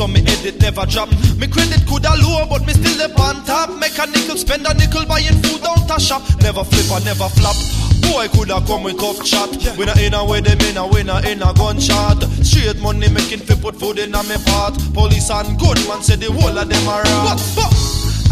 so me head it never drop. Me credit coulda low, but me still up on top. Make a nickel, spend a nickel buying food out a shop. Never flip or never flop. Boy coulda come with tough chat. We not in a way them in a, we not in a gunshot. Straight money making fi put food in a me pot. Police and good man say the whole of them are wrong.